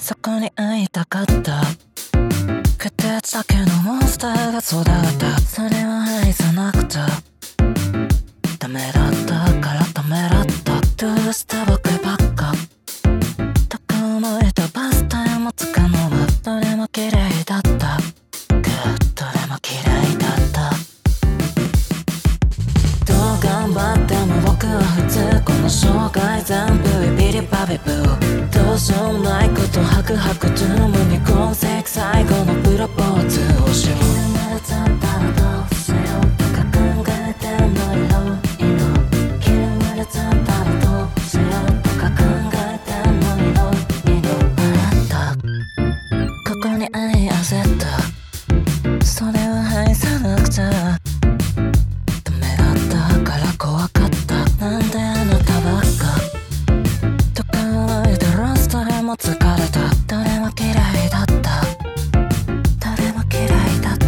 そこに会いたかった。血液だけのモンスターが育った。それは愛さなくちゃダメだったからダメだった。どうして僕ばっか高思えたバスタイムつかのはどれも綺麗だった。どれも綺麗だった。どう頑張っても僕は普通。この生涯全部ビリバビブー。どうしようもないことハクハクトゥーム未婚生最後のプロポーズをしよう。生まれちゃったらどうしようとか考えてもいろいろ。嫌われちゃったらどうしようとか考えてもいろいろ。あなたここに愛焦った。それは愛さなくちゃダメだったから怖かった。なんであなたばっかとか思えたらストレも疲れた。どれも嫌いだった。どれも嫌いだった。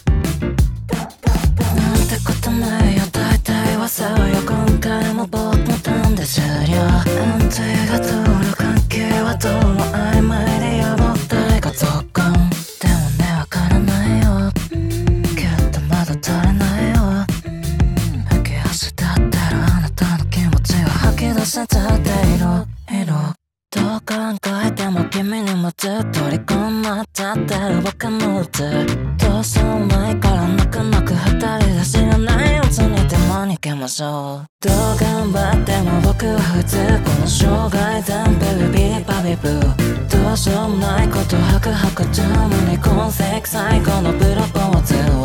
なんてことないよ大体はそうよ。今回も僕のターンで終了。安定が通る関係はどうも曖昧でやぼったいが続婚。でもねわからないよ。きっとまだ足りないよ。吐き出したってるあなたの気持ちを吐き出せちゃっている。どう考えても君にもずっと離婚になっちゃってる僕のうち。どうしようもないから泣く泣く二人で知らないうちにでも逃げましょう。どう頑張っても僕は普通。この生涯全部ビリバビブー。どうしようもないことハクハクチューム離婚セク最後のプロポーズ